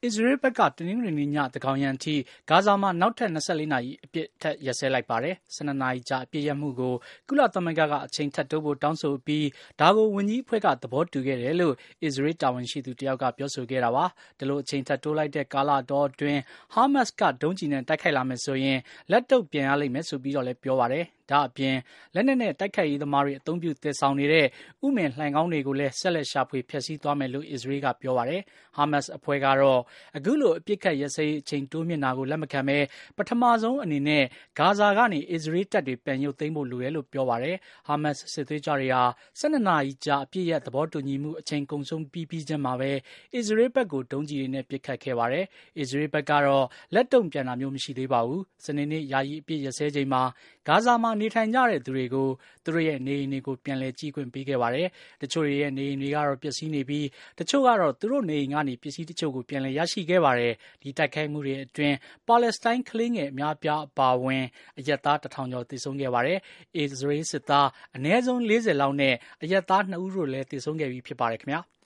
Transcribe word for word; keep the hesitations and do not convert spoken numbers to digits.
အစ္စရေးဘက်ကတနင်္ဂနွေနေ့ညသန်းခေါင်ယံအထိဂါဇာမှာနောက်ထပ်၂၄နာရီအပြစ်ထက်ရက်စဲလိုက်ပါတယ်။၁၂နာရီကြာအပြစ်ရမှုကိုကုလသမဂ္ဂကအချိန်ထပ်တိုးဖို့တောင်းဆိုပြီးဒါကိုဝန်ကြီးအဖွဲ့ကသဘောတူခဲ့တယ်လို့အစ္စရေးတာဝန်ရှိသူတယောက်ကပြောဆိုခဲ့တာပါ။ဒီလိုအချိန်ထပ်တိုးလိုက်တဲ့ကာလတောအတွင်းဟာမတ်စ်ကဒုံးကျည်နဲ့တိုက်ခိုက်လာမယ်ဆိုရင်လက်တုံ့ပြန်ရလိမ့်မယ်ဆိုပြီးတော့လည်းပြောပါတယ်။ဒါအပြင်လက်နက်နဲ့တိုက်ခိုက်ရေးသမားတွေအသုံးပြုသယ်ဆောင်နေတဲ့ဥမင်လှိုင်ခေါင်းတွေကိုလည်းဆက်လက်ရှာဖွေဖျက်ဆီးသွားမယ်လို့အစ္စရေးကပြောပါတယ်။ဟာမတ်စ်အဖွဲ့ကတော့အခုလိုအပြစ်ခတ်ရက်စဲရေးအချိန်တိုးမြင့်တာကိုလက်မခံဘဲပထမဆုံးအနေနဲ့ဂါဇာကနေအစ္စရေးတပ်တွေပြန်ရုပ်သိမ်းဖို့လိုတယ်လို့ပြောပါတယ်။ဟာမတ်စ်စစ်သွေးကြွတွေဟာ၁၂နာရီကြာအပြစ်ရဲ့သဘောတူညီမှုအချိန်ကုန်ဆုံးပြီးပြီးချင်းမှာပဲအစ္စရေးဘက်ကိုဒုံးကျည်တွေနဲ့ပစ်ခတ်ခဲ့ပါတယ်။အစ္စရေးဘက်ကတော့လက်တုံ့ပြန်တာမျိုးမရှိသေးပါဘူး။စနေနေ့ယာယီအပြစ်ရက်စဲချိန်မှာဂါဇာမှာနေထိုင်ကြတဲ့သူတွေကိုသူတို့ရဲ့နေအိမ်တွေကိုပြန်လည်ကြည့်ခွင့်ပေးခဲ့ပါတယ်။တချို့တွေရဲ့နေအိမ်တွေကတော့ပျက်စီးနေပြီးတချို့ကတော့သူတို့နေအိမ်ကနေပစ္စည်းတချို့ကိုပြန်လည်ရရှိခဲ့ပါတယ်။ဒီတိုက်ခိုက်မှုတွေအတွင်းပါလက်စတိုင်းကလေးငယ်အများအပြားအပါအဝင်အရပ်သားတစ်ထောင်ကျော်သေဆုံးခဲ့ပါတယ်။အစ္စရေးစစ်သားအနည်းဆုံး၄၀လောက်နဲ့အရပ်သား၂ဦးတို့လည်းသေဆုံးခဲ့ပြီးဖြစ်ပါတယ်ခင်ဗျာ။